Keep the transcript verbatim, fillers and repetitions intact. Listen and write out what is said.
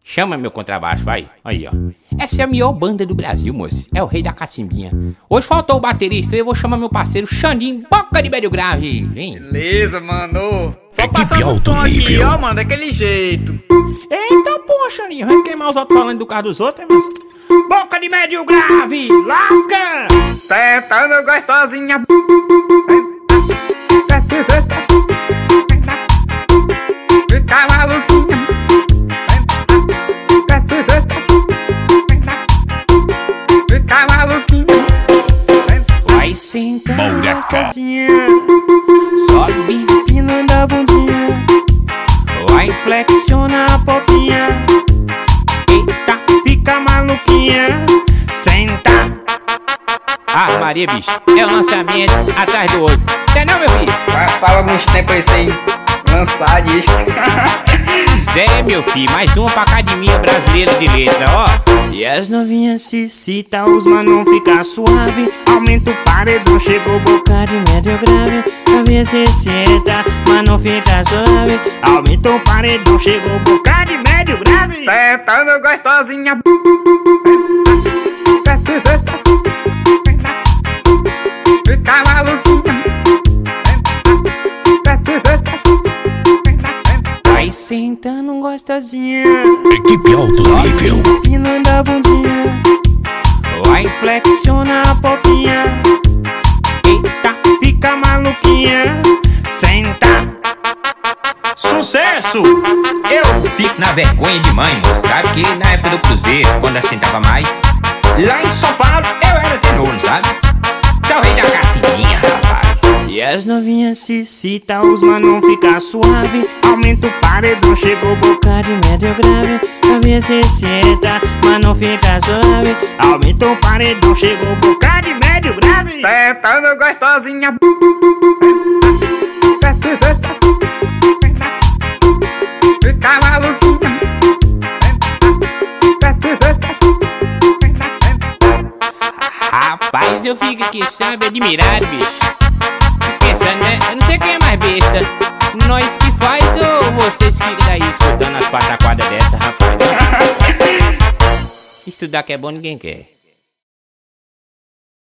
Chama meu contrabaixo, vai. Aí, ó. Essa é a melhor banda do Brasil, moço. É o rei da cacimbinha. Hoje faltou o baterista, eu vou chamar meu parceiro Xandinho, boca de médio grave. Vem. Beleza, mano. Só Equipe passando o alto som aqui, nível. ó, mano, daquele jeito. Eita, porra, Xandinho. Vai queimar os outros falando do carro dos outros, hein, moço? Boca de médio grave, lasca! Sentando gostosinha. Fica maluquinha. Fica maluquinha. Vai sentando Mouraca. gostosinha, sobe empinando a bundinha, vai flexiona a popinha. Eita, fica maluquinha, senta. Ah, Maria, bicho, é o lançamento atrás do outro. Não é não, meu filho? Faz fala alguns tempos aí sem lançar disco. Zé, meu filho, mais uma pra academia brasileira de letra, ó. E as novinhas se cita, os manos fica suave. Aumenta o paredão, chegou boca de médio grave. Pra ver se senta, mas não fica suave. Aumenta o paredão, chegou boca de médio grave. Sentando gostosinha. Fica maluquinha. Vai sentando gostosinha, Equipe alto nível. empinando a bundinha, vai flexiona a popinha. Eita, fica maluquinha, senta. Sucesso! Eu fico na vergonha de mãe, moço. Sabe que na época do Cruzeiro, quando assentava mais, lá em São Paulo eu era tenor, sabe? Então rei da cacimbinha, rapaz. E as novinhas se cita, os manos fica suave. Aumenta o paredão, chegou boca de médio grave. Pra ver se senta, mas não fica suave. Aumenta o paredão, chegou boca de médio grave. Sentando gostosinha. Fica maluquinha. Rapaz, eu fico aqui, sabe, admirado, bicho. Pensando, né? Eu não sei quem é mais besta, nós que faz ou vocês ficam daí escutando as pataquadas dessa, rapaz. Estudar que é bom, ninguém quer.